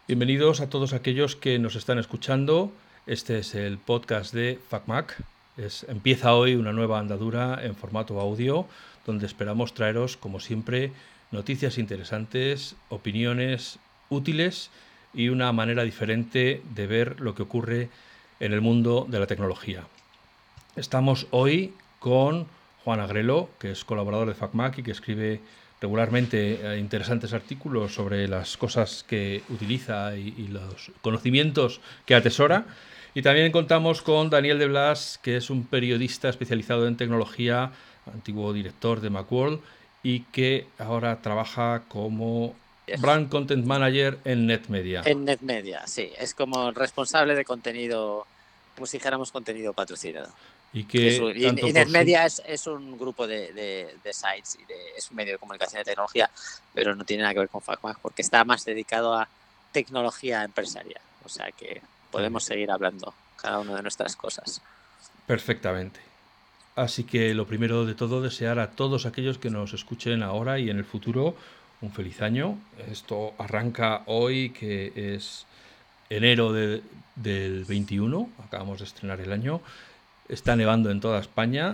Bienvenidos a todos aquellos que nos están escuchando. Este es el podcast de FacMac. Empieza hoy una nueva andadura en formato audio, donde esperamos traeros, como siempre, noticias interesantes, opiniones útiles y una manera diferente de ver lo que ocurre en el mundo de la tecnología. Estamos hoy con Juan Agrelo, que es colaborador de FacMac y que escribe regularmente interesantes artículos sobre las cosas que utiliza y los conocimientos que atesora. Y también contamos con Daniel de Blas, que es un periodista especializado en tecnología, antiguo director de Macworld y que ahora trabaja como Brand Content Manager en NetMedia. En NetMedia, sí. Es como responsable de contenido, como si dijéramos contenido patrocinado. Y que y NetMedia es un grupo de sites y es un medio de comunicación de tecnología, pero no tiene nada que ver con FacMac porque está más dedicado a tecnología empresarial. O sea que podemos seguir hablando cada uno de nuestras cosas. Perfectamente. Así que lo primero de todo, desear a todos aquellos que nos escuchen ahora y en el futuro un feliz año. Esto arranca hoy, que es enero del 21, acabamos de estrenar el año. Está nevando en toda España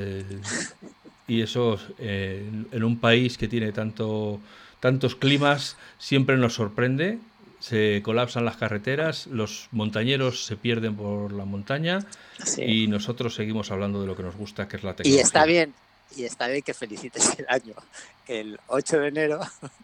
y eso en un país que tiene tantos climas siempre nos sorprende. Se colapsan las carreteras, los montañeros se pierden por la montaña, sí. Y nosotros seguimos hablando de lo que nos gusta, que es la tecnología. Y está bien que felicites el año el 8 de enero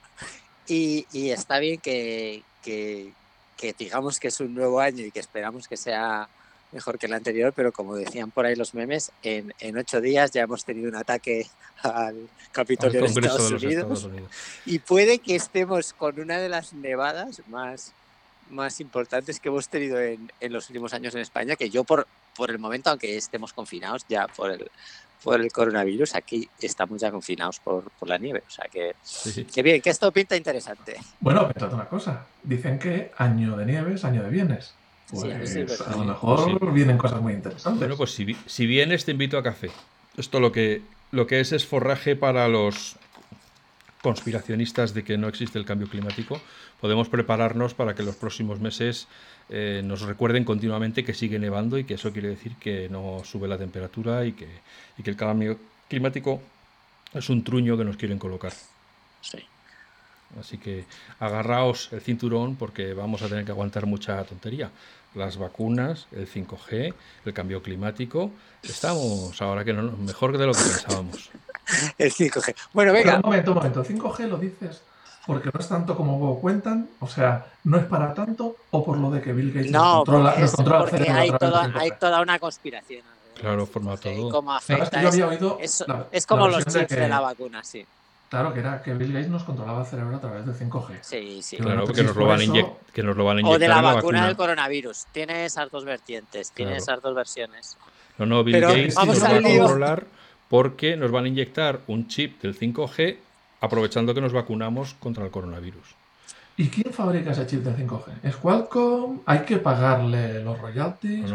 y está bien que digamos que es un nuevo año y que esperamos que sea mejor que el anterior, pero como decían por ahí los memes, en 8 días ya hemos tenido un ataque al Capitolio de Estados Unidos y puede que estemos con una de las nevadas más importantes que hemos tenido en los últimos años en España, que yo por el momento, aunque estemos confinados ya por el coronavirus, aquí estamos ya confinados por la nieve, o sea que bien, que esto pinta interesante. Bueno, pensad una cosa, dicen que año de nieves, año de bienes. Pues sí, a lo mejor vienen cosas muy interesantes. Bueno, pues si vienes te invito a café. Esto lo que es forraje para los conspiracionistas de que no existe el cambio climático. Podemos prepararnos para que los próximos meses nos recuerden continuamente que sigue nevando y que eso quiere decir que no sube la temperatura y que el cambio climático es un truño que nos quieren colocar. Sí. Así que agarraos el cinturón porque vamos a tener que aguantar mucha tontería. Las vacunas, el 5G, el cambio climático. Estamos ahora que no, mejor de lo que pensábamos. El 5G. Bueno, venga. Pero un momento. 5G lo dices porque no es tanto como cuentan, o sea, no es para tanto, o por lo de que Bill Gates nos controla el cerebro hay toda una conspiración. Claro, forma todo. ¿Cómo afecta? Yo había oído es como los chips de la vacuna, sí. Claro, que era que Bill Gates nos controlaba el cerebro a través del 5G. Sí. Claro, porque nos lo van a inyectar. O de la vacuna del coronavirus. Tiene esas dos vertientes, tiene esas dos versiones. No, Bill Gates nos va a controlar porque nos van a inyectar un chip del 5G aprovechando que nos vacunamos contra el coronavirus. ¿Y quién fabrica ese chip del 5G? ¿Es Qualcomm? ¿Hay que pagarle los royalties?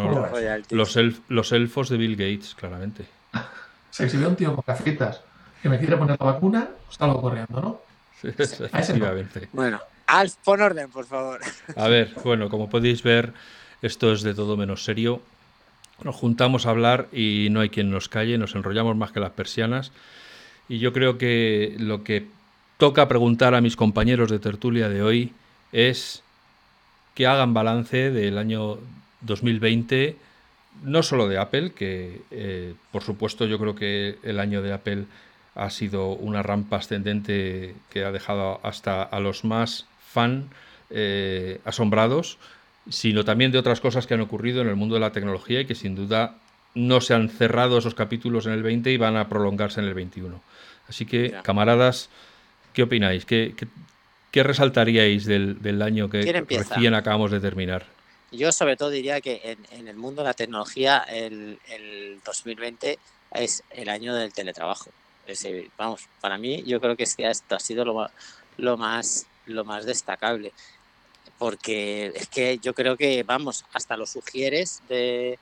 Los elfos de Bill Gates, claramente. Si ve un tío con gafetas que me quiere poner la vacuna, salgo corriendo, ¿no? Efectivamente. Bueno, Alf, pon orden, por favor. A ver, bueno, como podéis ver, esto es de todo menos serio. Nos juntamos a hablar y no hay quien nos calle, nos enrollamos más que las persianas. Y yo creo que lo que toca preguntar a mis compañeros de tertulia de hoy es que hagan balance del año 2020, no solo de Apple, que por supuesto yo creo que el año de Apple ha sido una rampa ascendente que ha dejado hasta a los más asombrados, sino también de otras cosas que han ocurrido en el mundo de la tecnología y que sin duda no se han cerrado esos capítulos en el 20 y van a prolongarse en el 21. Así que, camaradas, ¿qué opináis? ¿Qué resaltaríais del año que recién acabamos de terminar? Yo sobre todo diría que en el mundo de la tecnología el 2020 es el año del teletrabajo. Vamos, para mí yo creo que esto ha sido lo más destacable. Porque es que yo creo que, vamos, hasta los sugieres de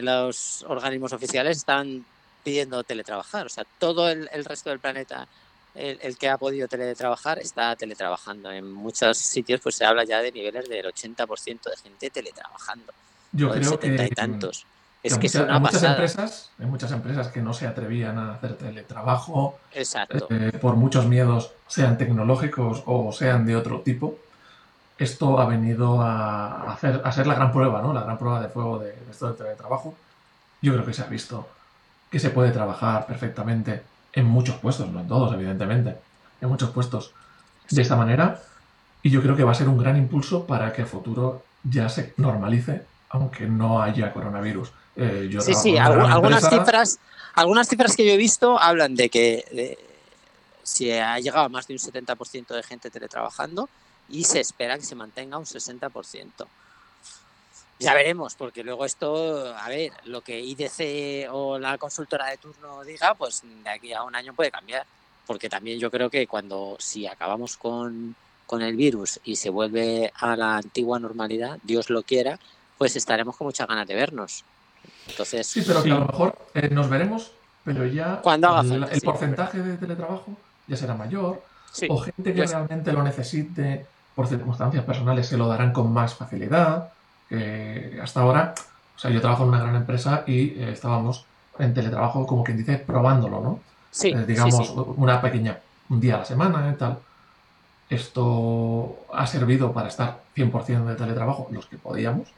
los organismos oficiales están pidiendo teletrabajar. O sea, todo el resto del planeta el que ha podido teletrabajar está teletrabajando. En muchos sitios pues se habla ya de niveles del 80% de gente teletrabajando, Yo o del creo 70 y tantos. Es que es hay una muchas pasada. empresas, que no se atrevían a hacer teletrabajo Exacto. por muchos miedos, sean tecnológicos o sean de otro tipo. Esto ha venido a ser la gran prueba, ¿no? La gran prueba de fuego de esto del teletrabajo. Yo creo que se ha visto que se puede trabajar perfectamente en muchos puestos, no en todos, evidentemente, en muchos puestos de esta manera. Y yo creo que va a ser un gran impulso para que a futuro ya se normalice, aunque no haya coronavirus. Yo trabajo Sí, en una gran empresa. algunas cifras que yo he visto hablan de que se ha llegado a más de un 70% de gente teletrabajando y se espera que se mantenga un 60%. Ya veremos, porque luego esto, a ver, lo que IDC o la consultora de turno diga, pues de aquí a un año puede cambiar. Porque también yo creo que si acabamos con el virus y se vuelve a la antigua normalidad, Dios lo quiera, pues estaremos con muchas ganas de vernos. Entonces, Sí, pero que a lo mejor nos veremos, pero ya cuando haga falta, el sí, porcentaje de teletrabajo ya será mayor, sí, o gente que yo, realmente lo necesite por circunstancias personales se lo darán con más facilidad. Que hasta ahora, o sea, yo trabajo en una gran empresa y estábamos en teletrabajo, como quien dice, probándolo, ¿no? sí, Digamos, un día a la semana y tal. Esto ha servido para estar 100% de teletrabajo, los que podíamos,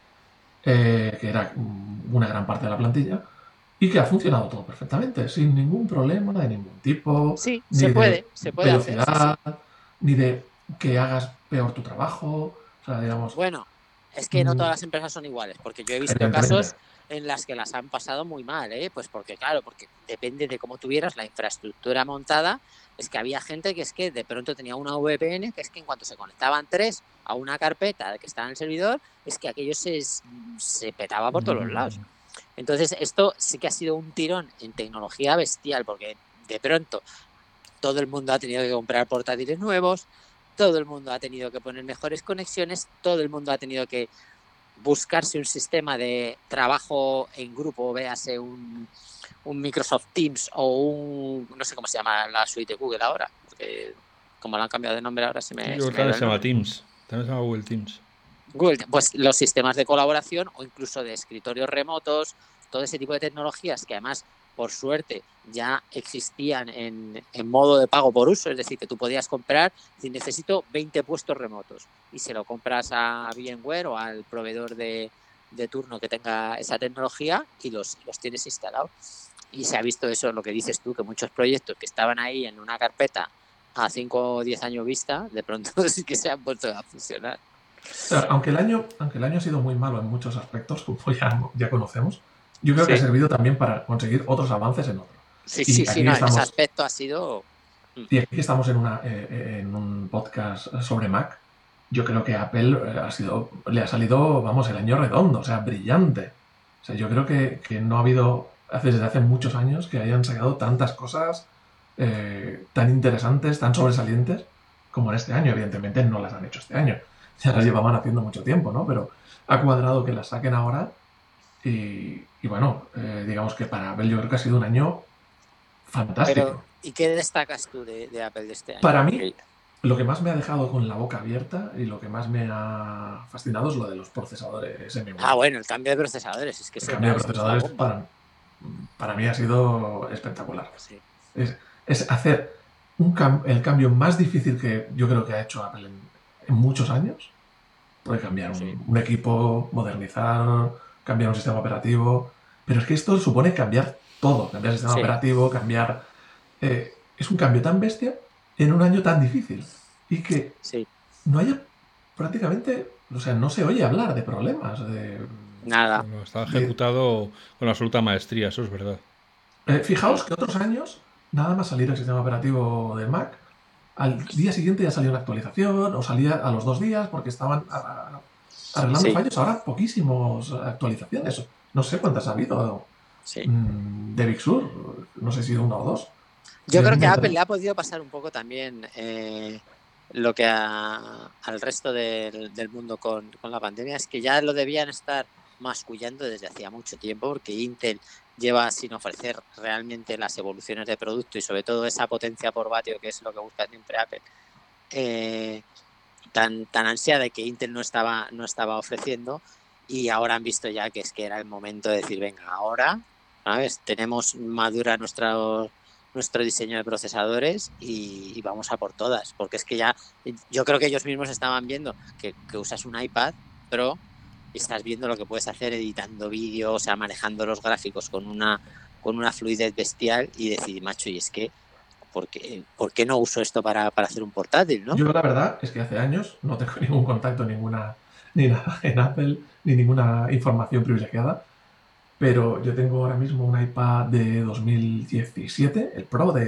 que era una gran parte de la plantilla, y que ha funcionado todo perfectamente, sin ningún problema de ningún tipo, sí, ni de se puede hacer, sí, velocidad, sí. ni de que hagas peor tu trabajo. O sea, digamos, Bueno, es que no todas las empresas son iguales, porque yo he visto evidentemente. casos en las que las han pasado muy mal, ¿eh? Pues porque, claro, porque depende de cómo tuvieras la infraestructura montada, es que había gente que es que de pronto tenía una VPN, que es que en cuanto se conectaban tres a una carpeta que estaba en el servidor, es que aquello se petaba por todos los lados. Entonces, esto sí que ha sido un tirón en tecnología bestial, porque de pronto todo el mundo ha tenido que comprar portátiles nuevos, todo el mundo ha tenido que poner mejores conexiones, todo el mundo ha tenido que buscarse un sistema de trabajo en grupo, véase un Microsoft Teams o no sé cómo se llama la suite de Google ahora, porque como lo han cambiado de nombre ahora se Yo me, creo se que me ha también ido se el llama nombre. Teams. También se llama Google Teams. Google, pues los sistemas de colaboración o incluso de escritorios remotos, todo ese tipo de tecnologías que además, por suerte, ya existían en modo de pago por uso, es decir, que tú podías comprar, si necesito 20 puestos remotos y se lo compras a VMware o al proveedor de turno que tenga esa tecnología y los tienes instalados. Y se ha visto eso, lo que dices tú, que muchos proyectos que estaban ahí en una carpeta a 5 o 10 años vista, de pronto sí que se han puesto a funcionar. O sea, aunque el año ha sido muy malo en muchos aspectos, como ya conocemos, yo creo que ha Sí. servido también para conseguir otros avances en otros. Sí, Y sí, aquí no, en ese estamos, aspecto ha sido... y aquí estamos en un podcast sobre Mac. Yo creo que Apple le ha salido, vamos, el año redondo, o sea, brillante. O sea, yo creo que no ha habido, desde hace muchos años, que hayan sacado tantas cosas tan interesantes, tan sobresalientes, como en este año. Evidentemente no las han hecho este año, ya las llevaban haciendo mucho tiempo, ¿no? Pero ha cuadrado que las saquen ahora y bueno, digamos que para Apple yo creo que ha sido un año Pero, fantástico. ¿y qué destacas tú de Apple de este año? Para mí, Porque... lo que más me ha dejado con la boca abierta y lo que más me ha fascinado es lo de los procesadores Ah, M1. bueno, el cambio de procesadores, es que El eso, cambio claro, de eso es la procesadores bomba. para mí ha sido espectacular. Sí, Es hacer el cambio más difícil que yo creo que ha hecho Apple en muchos años. Puede cambiar sí, un equipo, modernizar, cambiar un sistema operativo. Pero es que esto supone cambiar todo. Cambiar el sistema sí, operativo, cambiar... es un cambio tan bestia en un año tan difícil. Y que sí, no haya prácticamente, o sea, no se oye hablar de problemas. nada. Bueno, está De- ejecutado con absoluta maestría, eso es verdad. fijaos que otros años, nada más salir el sistema operativo del Mac, al día siguiente ya salía una actualización o salía a los 2 días porque estaban arreglando Sí, fallos. Ahora poquísimos actualizaciones. No sé cuántas ha habido sí. de Big Sur. No sé si una o dos. Yo Yo creo que a me Apple le ha podido pasar un poco también lo que al resto del mundo con la pandemia, es que ya lo debían estar mascullando desde hacía mucho tiempo, porque Intel lleva sin ofrecer realmente las evoluciones de producto y sobre todo esa potencia por vatio, que es lo que busca siempre Apple, tan ansiada, que Intel no estaba ofreciendo, y ahora han visto ya que era el momento de decir, venga, ahora, ¿sabes? Tenemos madura nuestro diseño de procesadores y vamos a por todas, porque es que ya, yo creo que ellos mismos estaban viendo que usas un iPad Pro y estás viendo lo que puedes hacer editando vídeos, o sea, manejando los gráficos con una fluidez bestial, y decir, macho, y es que ¿por qué no uso esto para hacer un portátil, no? Yo la verdad es que hace años no tengo ningún contacto, ni nada en Apple, ni ninguna información privilegiada, pero yo tengo ahora mismo un iPad de 2017, el Pro de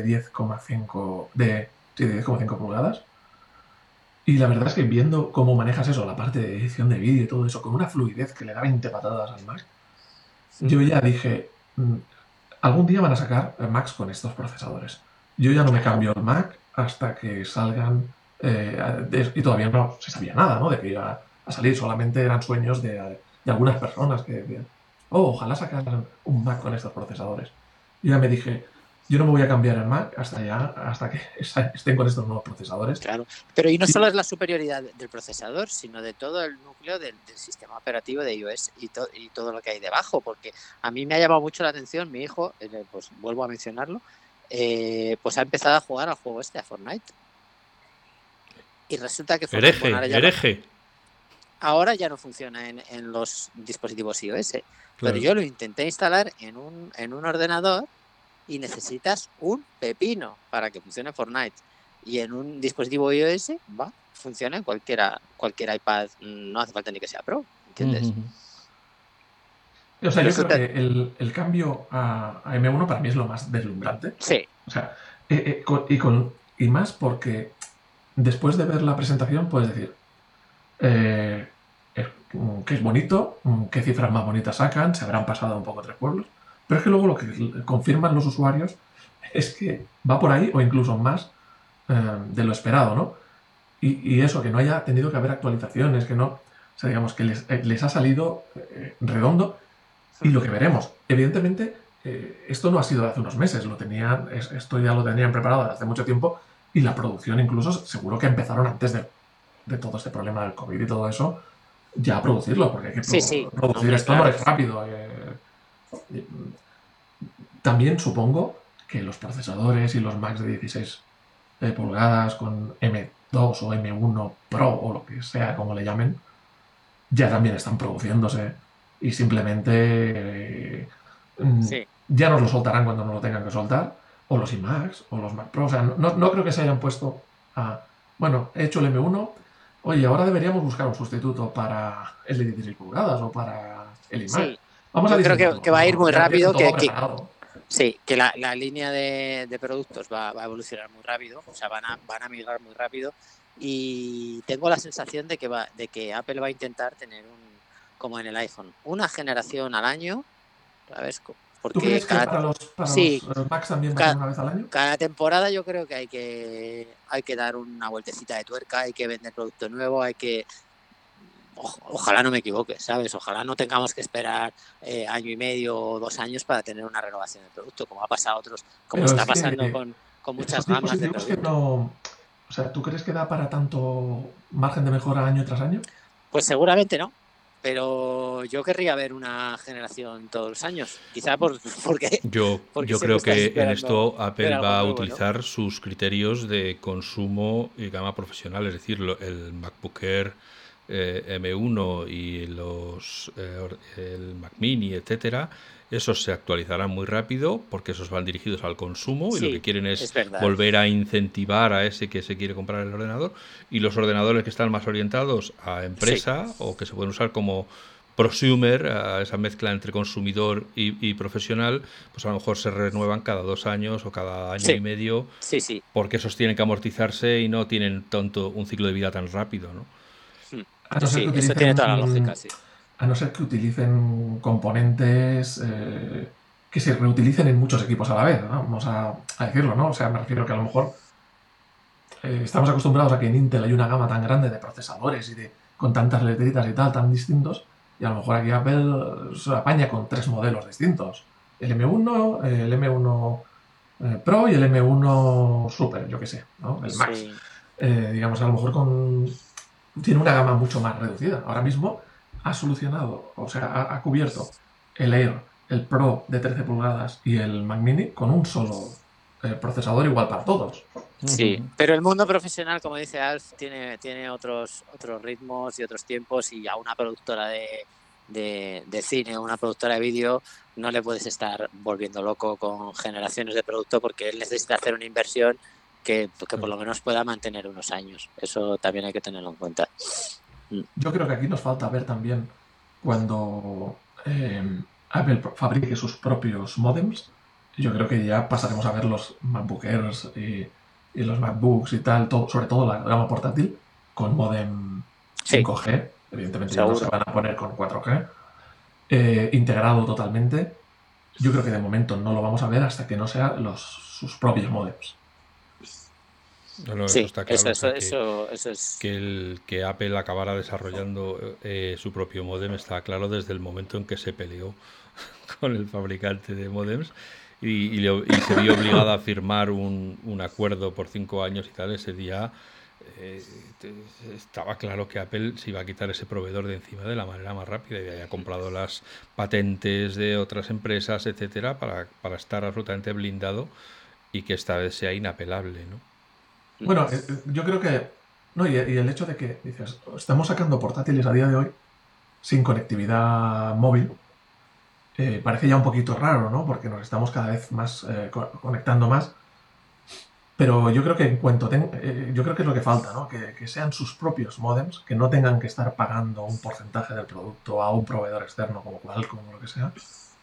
10,5 pulgadas, y la verdad es que viendo cómo manejas eso, la parte de edición de vídeo y todo eso, con una fluidez que le da 20 patadas al Mac, yo ya dije, algún día van a sacar Macs con estos procesadores. Yo ya no me cambio el Mac hasta que salgan, y todavía no se sabía nada, ¿no?, de que iba a salir. Solamente eran sueños de algunas personas que decían, ojalá sacaran un Mac con estos procesadores. Yo ya me dije, yo no me voy a cambiar el Mac hasta que estén con estos nuevos procesadores. Claro, pero y no solo es la superioridad del procesador, sino de todo el núcleo del sistema operativo de iOS y todo lo que hay debajo, porque a mí me ha llamado mucho la atención. Mi hijo, pues vuelvo a mencionarlo, pues ha empezado a jugar al juego a Fortnite, y resulta que hereje. Ahora ya no funciona en los dispositivos iOS, Claro. pero yo lo intenté instalar en un ordenador y necesitas un pepino para que funcione Fortnite, y en un dispositivo iOS funciona en cualquier iPad, no hace falta ni que sea Pro, ¿entiendes? O sea, yo creo que el cambio a M1 para mí es lo más deslumbrante. Sí. O sea, y más porque después de ver la presentación puedes decir que es bonito, qué cifras más bonitas sacan, se habrán pasado un poco 3 pueblos, pero es que luego lo que confirman los usuarios es que va por ahí o incluso más de lo esperado, ¿no? Y eso, que no haya tenido que haber actualizaciones, que no, o sea, digamos que les ha salido redondo. Y lo que veremos, evidentemente, esto no ha sido de hace unos meses, esto ya lo tenían preparado desde hace mucho tiempo, y la producción incluso seguro que empezaron antes de todo este problema del COVID y todo eso, ya a producirlo, porque hay que producir esto, claro. No es rápido. También supongo que los procesadores y los Macs de 16 pulgadas con M2 o M1 Pro o lo que sea, como le llamen, ya también están produciéndose. Y simplemente ya nos lo soltarán cuando nos lo tengan que soltar, o los iMacs, o los Mac Pro. O sea, no creo que se hayan puesto a, bueno, he hecho el M1, oye, ahora deberíamos buscar un sustituto para el de 16 pulgadas o para el iMac. Sí. Yo creo que va a ir muy rápido, que la línea de productos va a evolucionar muy rápido, o sea, van a migrar muy rápido, y tengo la sensación de que Apple va a intentar tener como en el iPhone, una generación al año, ¿sabes? Porque ¿tú crees que para los Macs también va a ser una vez al año? Cada temporada yo creo que hay que dar una vueltecita de tuerca, hay que vender producto nuevo, ojalá no me equivoque, ¿sabes? Ojalá no tengamos que esperar año y medio o 2 años para tener una renovación del producto, como ha pasado está pasando con muchas gamas de producto. No, o sea, ¿tú crees que da para tanto margen de mejora año tras año? Pues seguramente no, pero yo querría ver una generación todos los años, quizá porque yo creo que en esto Apple va a utilizar sus criterios de consumo y gama profesional, es decir, el MacBook Air M1 y el Mac Mini, etcétera, esos se actualizarán muy rápido porque esos van dirigidos al consumo, y lo que quieren es volver a incentivar a ese que se quiere comprar el ordenador, y los ordenadores que están más orientados a empresa o que se pueden usar como prosumer, a esa mezcla entre consumidor y profesional, pues a lo mejor se renuevan cada 2 años o cada año y medio, porque esos tienen que amortizarse y no tienen tanto un ciclo de vida tan rápido, ¿no? Eso tiene toda la lógica, A no ser que utilicen componentes que se reutilicen en muchos equipos a la vez, ¿no? Vamos a decirlo, ¿no? O sea, me refiero que a lo mejor estamos acostumbrados a que en Intel hay una gama tan grande de procesadores y con tantas letritas y tal, tan distintos, y a lo mejor aquí Apple se apaña con 3 modelos distintos. El M1, el M1 Pro y el M1 Super, yo qué sé, ¿no? El Max. Sí. Digamos, a lo mejor tiene una gama mucho más reducida. Ahora mismo ha solucionado, o sea, ha cubierto el Air, el Pro de 13 pulgadas y el Mac Mini con un solo procesador igual para todos. Sí, pero el mundo profesional, como dice Alf, tiene otros ritmos y otros tiempos, y a una productora de cine o una productora de vídeo no le puedes estar volviendo loco con generaciones de producto, porque él necesita hacer una inversión que por lo menos pueda mantener unos años. Eso también hay que tenerlo en cuenta. Yo creo que aquí nos falta ver también cuando Apple fabrique sus propios modems. Yo creo que ya pasaremos a ver los MacBook Airs y los MacBooks y tal, sobre todo la gama portátil, con modem Sí, 5G. Evidentemente ya no se seguro. van a poner con 4G. Integrado totalmente. Yo creo que de momento no lo vamos a ver hasta que no sean sus propios modems. No, eso Sí, está claro. O sea, eso es. que Apple acabara desarrollando su propio módem está claro desde el momento en que se peleó con el fabricante de módems y se vio obligada a firmar un acuerdo por 5 años y tal. Ese día eh, estaba claro que Apple se iba a quitar ese proveedor de encima de la manera más rápida y había comprado las patentes de otras empresas, etcétera, para estar absolutamente blindado y que esta vez sea inapelable, ¿no? Bueno, yo creo que. No, y el hecho de que dices, estamos sacando portátiles a día de hoy sin conectividad móvil, parece ya un poquito raro, ¿no? Porque nos estamos cada vez más conectando más. Pero yo creo que yo creo que es lo que falta, ¿no? Que sean sus propios modems, que no tengan que estar pagando un porcentaje del producto a un proveedor externo como Qualcomm o lo que sea,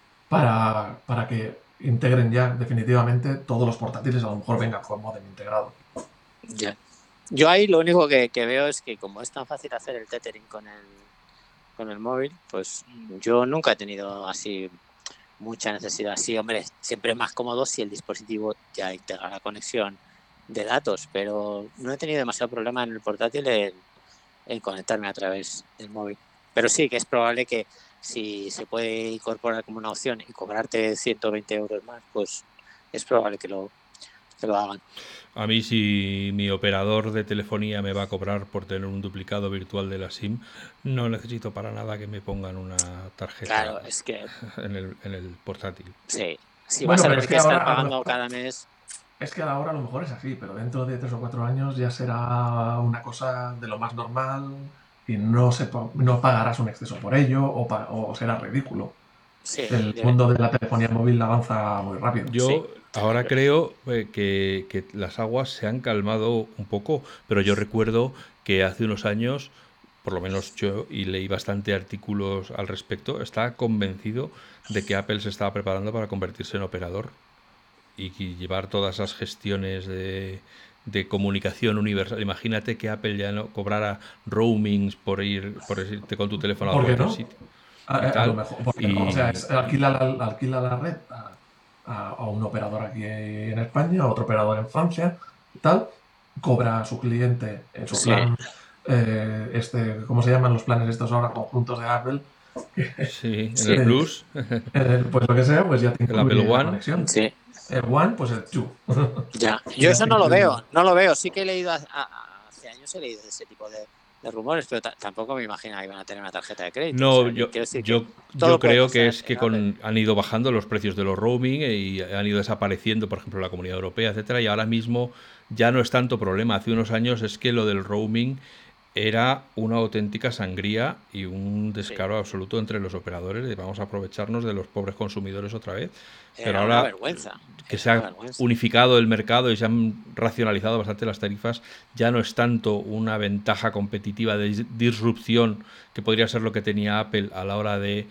para que integren ya definitivamente todos los portátiles, a lo mejor vengan con modem integrado. Ya. Yo ahí lo único que veo es que, como es tan fácil hacer el tethering con el móvil, pues yo nunca he tenido así mucha necesidad. Sí, hombre, siempre es más cómodo si el dispositivo ya integra la conexión de datos, pero no he tenido demasiado problema en el portátil en conectarme a través del móvil. Pero sí que es probable que, si se puede incorporar como una opción y cobrarte 120 euros más, pues es probable que lo hagan. A mí, si mi operador de telefonía me va a cobrar por tener un duplicado virtual de la SIM, no necesito para nada que me pongan una tarjeta Claro, es que en el portátil. sí, si vas Bueno, a pero es tener que que estar ahora a lo pagando mejor cada mes. Es que ahora a lo mejor es así, pero dentro de 3 o 4 años ya será una cosa de lo más normal y no pagarás un exceso por ello o será ridículo. Sí, El mundo de la telefonía móvil avanza muy rápido. sí, Yo ahora creo que las aguas se han calmado un poco, pero yo recuerdo que hace unos años, por lo menos yo, y leí bastante artículos al respecto, estaba convencido de que Apple se estaba preparando para convertirse en operador y llevar todas esas gestiones de comunicación universal. Imagínate que Apple ya no cobrara roamings por irte con tu teléfono a ¿Por qué cualquier no? sitio y A lo tal. mejor, ¿por qué no? O sea, Y alquila la red a un operador aquí en España, a otro operador en Francia, tal, cobra a su cliente en su sí, plan, ¿cómo se llaman los planes estos ahora conjuntos de Apple? sí, en el sí, Eh, Plus, pues lo que sea, pues ya te el Apple incluye la One. conexión. sí. El One, pues el Two. Ya, Y yo ya eso te no lo incluye. veo, no lo veo. Sí que he leído hace años, he leído de ese tipo de rumores, pero tampoco me imaginaba que iban a tener una tarjeta de crédito. O No, sea, que yo, quiero decir que yo, todo yo puede creo que pasar es que en Apple. han ido bajando los precios de los roaming y han ido desapareciendo, por ejemplo, la Comunidad Europea, etcétera, y ahora mismo ya no es tanto problema. Hace unos años es que lo del roaming era una auténtica sangría y un Sí, descaro absoluto entre los operadores de vamos a aprovecharnos de los pobres consumidores otra vez. Pero era una ahora vergüenza, que era se una ha vergüenza. unificado el mercado y se han racionalizado bastante las tarifas, ya no es tanto una ventaja competitiva de disrupción que podría ser lo que tenía Apple a la hora de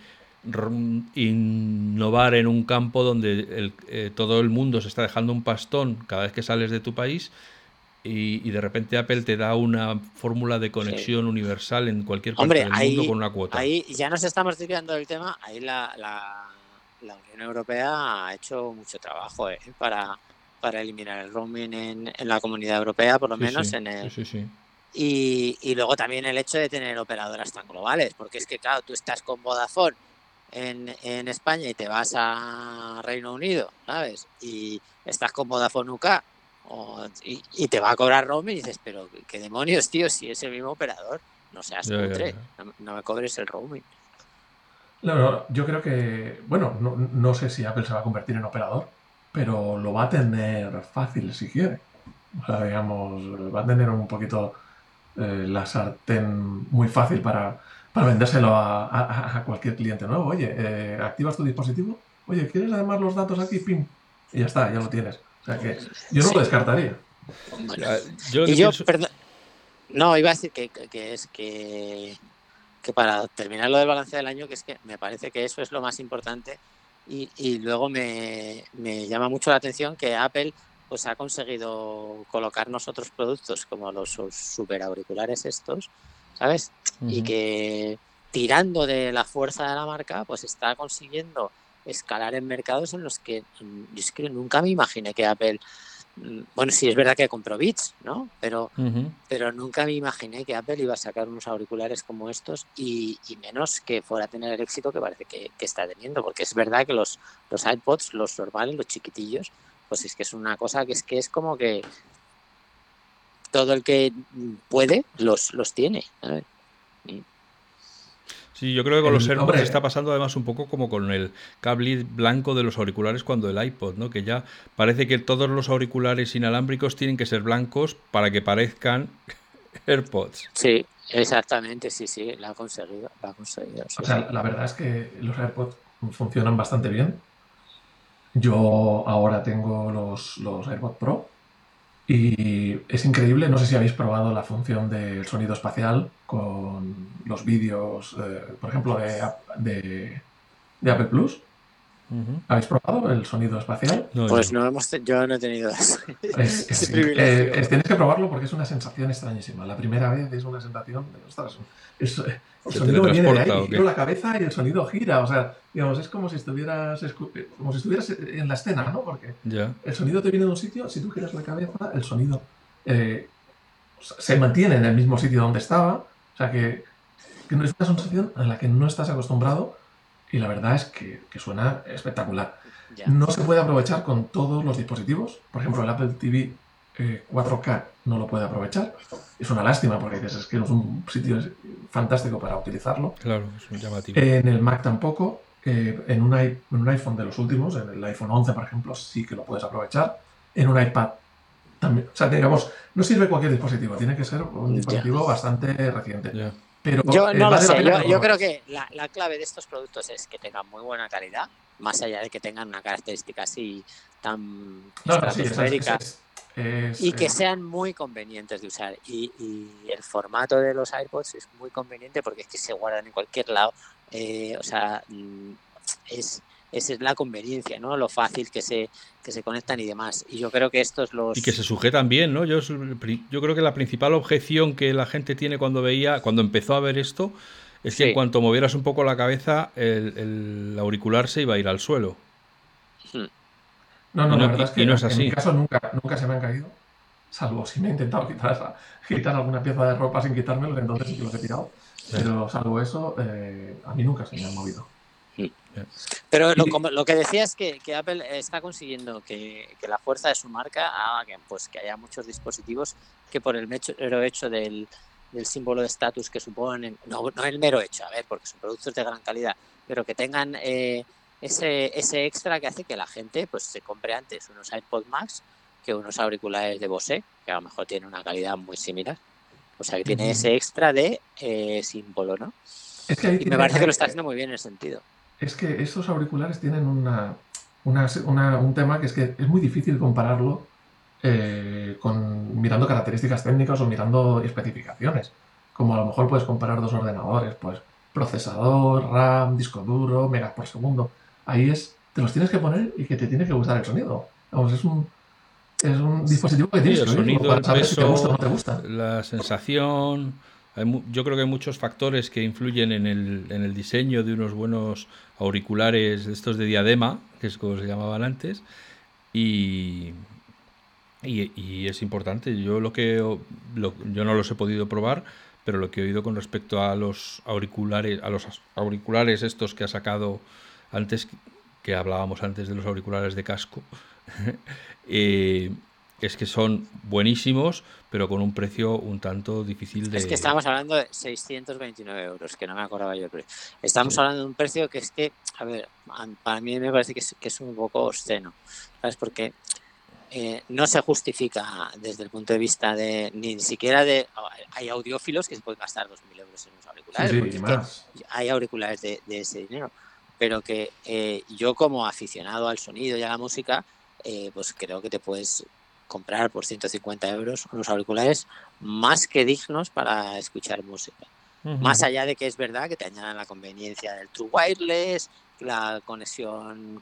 innovar en un campo donde todo el mundo se está dejando un pastón cada vez que sales de tu país y de repente Apple te da una fórmula de Sí. conexión universal en cualquier parte Hombre, del mundo con una cuota. ahí ya nos estamos desviando del tema. Ahí la Unión Europea ha hecho mucho trabajo para eliminar el roaming en la Comunidad Europea, por lo Sí, menos sí, sí, sí, sí. Y luego también el hecho de tener operadoras tan globales, porque es que, claro, tú estás con Vodafone en España y te vas a Reino Unido, ¿sabes? Y estás con Vodafone UK y te va a cobrar roaming y dices, pero qué demonios, tío, si es el mismo operador, no seas cutre, no me cobres el roaming. No, yo creo que, bueno, no sé si Apple se va a convertir en operador, pero lo va a tener fácil si quiere. O sea, digamos, va a tener un poquito la sartén muy fácil para vendérselo a cualquier cliente nuevo. Oye, activas tu dispositivo. Oye, ¿quieres además los datos aquí? Pim. Y ya está, ya lo tienes. O sea que yo no lo descartaría. Bueno, Yo lo que y yo, pienso... perdón, no, iba a decir que para terminar lo del balance del año, que es que me parece que eso es lo más importante y luego me llama mucho la atención que Apple pues ha conseguido colocarnos otros productos como los super auriculares estos, ¿sabes? Y que tirando de la fuerza de la marca pues está consiguiendo escalar en mercados en los que yo es que nunca me imaginé que Apple, bueno, sí es verdad que compró Beats, ¿no? Pero nunca me imaginé que Apple iba a sacar unos auriculares como estos y menos que fuera a tener el éxito que parece que está teniendo, porque es verdad que los iPods, los normales, los chiquitillos, pues es que es una cosa que es como que todo el que puede los tiene, ¿sabes? Sí, yo creo que con los AirPods Hombre, está pasando además un poco como con el cable blanco de los auriculares cuando el iPod, ¿no? Que ya parece que todos los auriculares inalámbricos tienen que ser blancos para que parezcan AirPods. Sí, exactamente, sí, lo ha conseguido. Sí, o sea, la verdad es que los AirPods funcionan bastante bien. Yo ahora tengo los AirPods Pro y es increíble. No sé si habéis probado la función del sonido espacial con los vídeos, por ejemplo, de Apple Plus. ¿Habéis probado el sonido espacial? No, Pues yo. no yo no he tenido ese Es privilegio. tienes que probarlo porque es una sensación extrañísima. La primera vez es una sensación de, ostras, el ¿Se sonido me viene de teletransporta ahí, o giro qué? la cabeza y el sonido gira. O sea, digamos, es como si estuvieras en la escena, ¿no? Porque Ya. el sonido te viene de un sitio, si tú giras la cabeza, el sonido eh, se mantiene en el mismo sitio donde estaba. O sea, que es una sensación a la que no estás acostumbrado y la verdad es que suena espectacular. Ya. No se puede aprovechar con todos los dispositivos. Por ejemplo, el Apple TV 4K no lo puede aprovechar. Es una lástima porque dices, es que es un sitio fantástico para utilizarlo. Claro, es un llamativo. En el Mac tampoco. En un iPhone de los últimos, en el iPhone 11, por ejemplo, sí que lo puedes aprovechar. En un iPad también. O sea, digamos, no sirve cualquier dispositivo. Tiene que ser un Ya. dispositivo bastante reciente. Ya. Pero Yo no lo vale la sé, pena que lo yo creo probéis. que la clave de estos productos es que tengan muy buena calidad, más allá de que tengan una característica así tan No, no, sí, estratosférica es, y que sean muy convenientes de usar. Y el formato de los iPods es muy conveniente porque es que se guardan en cualquier lado. O sea, esa es la conveniencia, ¿no? Lo fácil que se conectan y demás. Y yo creo que estos Y que los... se sujetan bien, ¿no? Yo creo que la principal objeción que la gente tiene cuando empezó a ver esto, es que en Sí. cuanto movieras un poco la cabeza, el auricular se iba a ir al suelo. No, Y no, no, la verdad es y que no es en mi así. caso nunca se me han caído, salvo si me he intentado quitar alguna pieza de ropa sin quitármelo, entonces sí que los he tirado. Ya, Pero salvo eso, a mí nunca se me han movido. ya. Pero Y, lo que decía es que Apple está consiguiendo que la fuerza de su marca haga que haya muchos dispositivos que por el mero hecho del símbolo de estatus que suponen, no el mero hecho, a ver, porque son productos de gran calidad, pero que tengan ese extra que hace que la gente pues se compre antes unos iPod Max que unos auriculares de Bose, que a lo mejor tienen una calidad muy similar. O sea, que tiene ese extra de símbolo, ¿no? es que ahí Y me tiene, parece que lo está haciendo muy bien en ese sentido. es que estos auriculares tienen un tema que es muy difícil compararlo mirando características técnicas o mirando especificaciones. Como a lo mejor puedes comparar dos ordenadores, pues procesador, RAM, disco duro, megas por segundo. Ahí te los tienes que poner y que te tiene que gustar el sonido. Vamos, es un dispositivo que Sí, tienes el que oírlo sonido, para el saber si te gusta o no peso, te gusta. la sensación. Yo creo que hay muchos factores que influyen en el diseño de unos buenos auriculares, de estos de diadema, que es como se llamaban antes. Y, y es importante. Yo yo no los he podido probar, pero lo que he oído con respecto a los auriculares estos que ha sacado antes, que hablábamos antes de los auriculares de casco, eh, es que son buenísimos, pero con un precio un tanto difícil Es que de... estamos hablando de 629 euros, que no me acordaba yo el precio. Estamos Sí. hablando de un precio que es que, a ver, para mí me parece que es un poco obsceno, ¿sabes? Porque no se justifica desde el punto de vista de ni siquiera de... Hay audiófilos que se pueden gastar 2.000 euros en los Sí, auriculares, sí, porque y es que más. hay auriculares de ese dinero, pero que yo como aficionado al sonido y a la música, pues creo que te puedes comprar por 150 euros unos auriculares más que dignos para escuchar música. Más allá de que es verdad que te añadan la conveniencia del True Wireless, la conexión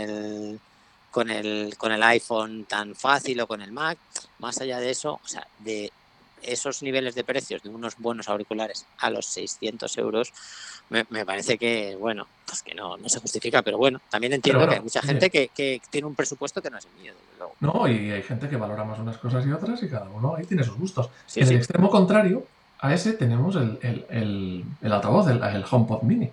con el iPhone tan fácil o con el Mac, más allá de eso, o sea, de esos niveles de precios de unos buenos auriculares a los 600 euros, me parece que, bueno, pues que no se justifica, pero bueno, también entiendo Pero que hay bueno, mucha oye, gente que tiene un presupuesto que no es el mío, desde luego. no, y hay gente que valora más unas cosas y otras y cada uno ahí tiene sus gustos. Sí, En el sí. extremo contrario, a ese tenemos el altavoz, el HomePod Mini.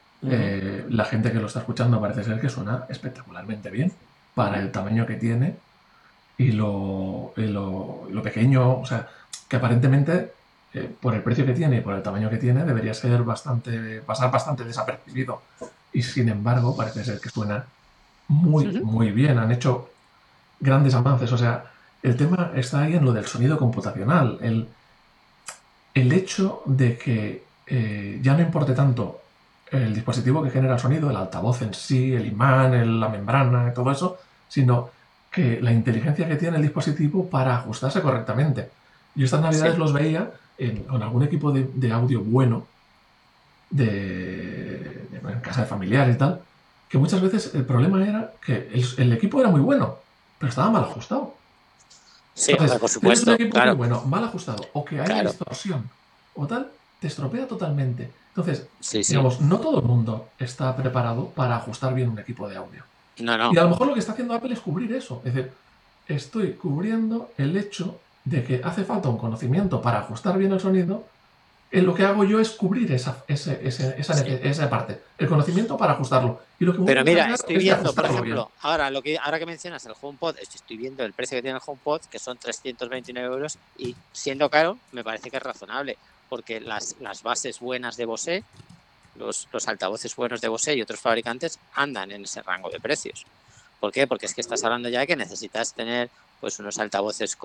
La gente que lo está escuchando parece ser que suena espectacularmente bien para el tamaño que tiene y lo pequeño, o sea, que aparentemente por el precio que tiene y por el tamaño que tiene debería ser pasar bastante desapercibido. Y sin embargo, parece ser que suena muy, muy bien. Han hecho grandes avances. O sea, el tema está ahí en lo del sonido computacional. El hecho de que ya no importe tanto el dispositivo que genera el sonido, el altavoz en sí, el imán, la membrana, todo eso, sino que la inteligencia que tiene el dispositivo para ajustarse correctamente. Yo estas navidades Sí. los veía con algún equipo de audio bueno, en casa de familiares y tal, que muchas veces el problema era que el equipo era muy bueno, pero estaba mal ajustado. Sí, hombre, Entonces, por tienes un supuesto, equipo muy claro, bueno, mal ajustado, o que haya claro. distorsión, o tal, te estropea totalmente. Entonces, Sí, sí. digamos, no todo el mundo está preparado para ajustar bien un equipo de audio. No, Y no. a lo mejor lo que está haciendo Apple es cubrir eso. Es decir, estoy cubriendo el hecho de que hace falta un conocimiento para ajustar bien el sonido. Lo que hago yo es cubrir Sí. esa parte, el conocimiento para ajustarlo. Y lo que me voy a Pero mira, encargar estoy es de viendo, por ajustarlo bien. ejemplo, ahora que mencionas el HomePod, estoy viendo el precio que tiene el HomePod, que son 329 euros, y siendo caro, me parece que es razonable, porque las bases buenas de Bose, los altavoces buenos de Bose y otros fabricantes andan en ese rango de precios. ¿Por qué? Porque es que estás hablando ya de que necesitas tener pues unos altavoces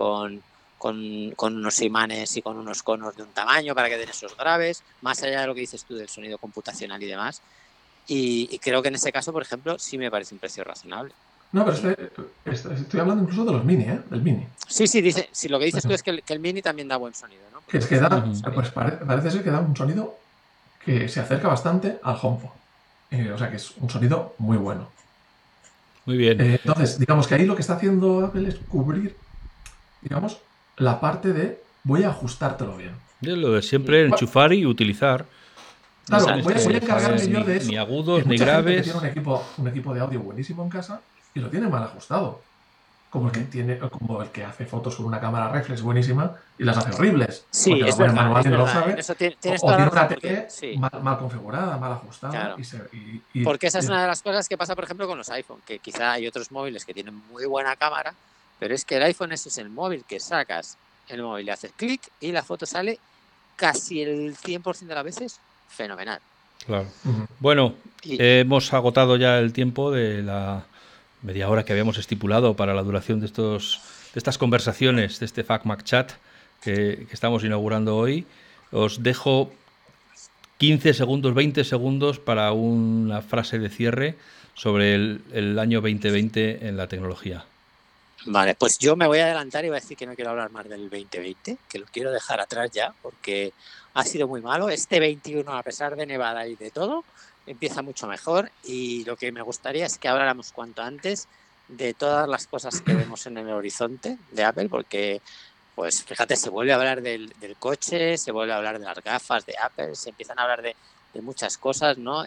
con unos imanes y con unos conos de un tamaño para que den esos graves, más allá de lo que dices tú del sonido computacional y demás. Y creo que en ese caso, por ejemplo, sí me parece un precio razonable. No, pero estoy hablando incluso de los mini, ¿eh? Del mini. Sí, dice, si lo que dices tú es que el Mini también da buen sonido, ¿no? Que Porque es que eso no da, lo sabía. pues parece ser que da un sonido que se acerca bastante al HomePod. O sea que es un sonido muy bueno. Muy bien. Entonces, digamos que ahí lo que está haciendo Apple es cubrir, digamos, la parte de voy a ajustártelo bien. Es lo de siempre enchufar y utilizar. No Claro, tienes Exacto, voy a que saber encargarme yo de ni eso. Que agudos ni mucha gente que tiene graves. un equipo de audio buenísimo en casa y lo tiene mal ajustado. Como como el que hace fotos con una cámara reflex buenísima y las hace horribles. Sí, Porque lo pone manual es y no lo verdad. En sabe. eso tienes O toda la tiene una razón, porque tele sí, mal configurada, mal ajustada. claro. Y Porque esa es una de las cosas que pasa, por ejemplo, con los iPhone, que quizá hay otros móviles que tienen muy buena cámara, pero es que el iPhone ese es el móvil que sacas, el móvil le haces clic y la foto sale casi el 100% de las veces fenomenal. Claro. Bueno, Y hemos agotado ya el tiempo de la media hora que habíamos estipulado para la duración de estas conversaciones, de este FacMac Chat que estamos inaugurando hoy. Os dejo 15 segundos, 20 segundos para una frase de cierre sobre el año 2020 en la tecnología. vale, pues yo me voy a adelantar y voy a decir que no quiero hablar más del 2020, que lo quiero dejar atrás ya, porque ha sido muy malo. Este 21, a pesar de nevada y de todo, empieza mucho mejor, y lo que me gustaría es que habláramos cuanto antes de todas las cosas que vemos en el horizonte de Apple, porque, pues fíjate, se vuelve a hablar del coche, se vuelve a hablar de las gafas de Apple, se empiezan a hablar de muchas cosas, ¿no?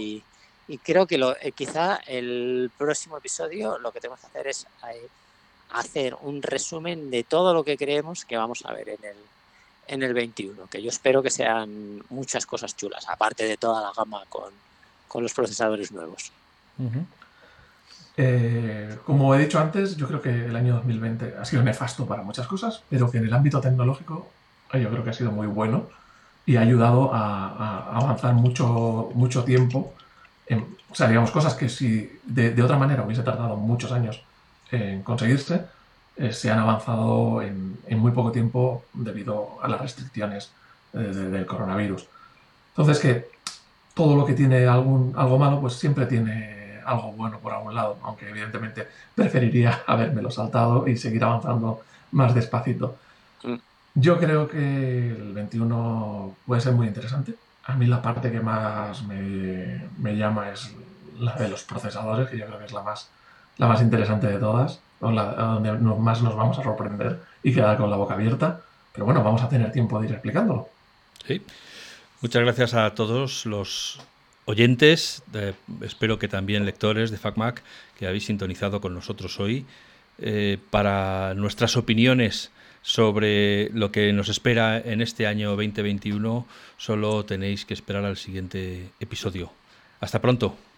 Y creo que quizá el próximo episodio lo que tenemos que hacer es hacer un resumen de todo lo que creemos que vamos a ver en el 21, que yo espero que sean muchas cosas chulas, aparte de toda la gama con los procesadores nuevos. Como he dicho antes, yo creo que el año 2020 ha sido nefasto para muchas cosas, pero que en el ámbito tecnológico yo creo que ha sido muy bueno y ha ayudado a avanzar mucho tiempo. O sea, digamos, cosas que si de otra manera hubiese tardado muchos años en conseguirse, se han avanzado en muy poco tiempo debido a las restricciones del coronavirus. Entonces, que todo lo que tiene algo malo, pues siempre tiene algo bueno por algún lado, aunque evidentemente preferiría habérmelo saltado y seguir avanzando más despacito. Yo creo que el 21 puede ser muy interesante. A mí la parte que más me llama es la de los procesadores, que yo creo que es la más interesante de todas, donde más nos vamos a sorprender y quedar con la boca abierta. Pero bueno, vamos a tener tiempo de ir explicándolo. Sí. Muchas gracias a todos los oyentes, espero que también lectores de FacMac, que habéis sintonizado con nosotros hoy. Para nuestras opiniones sobre lo que nos espera en este año 2021, solo tenéis que esperar al siguiente episodio. Hasta pronto.